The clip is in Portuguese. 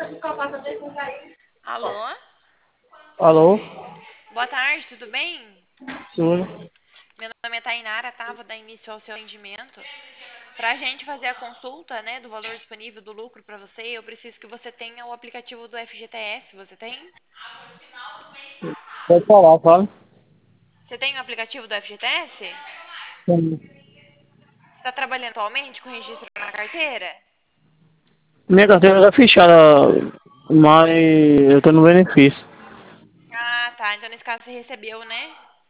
Alô? Alô? Boa tarde, tudo bem? Tudo. Meu nome é Tainara, tá? Vou dar início ao seu atendimento. Pra gente fazer a consulta, né, do valor disponível do lucro pra você, eu preciso que você tenha o aplicativo do FGTS. Você tem? Pode falar, fala. Você tem o aplicativo do FGTS? Sim. Você tá trabalhando atualmente com registro na carteira? Minha carteira tá fechada, mas eu tô no benefício. Ah, tá. Então nesse caso você recebeu, né?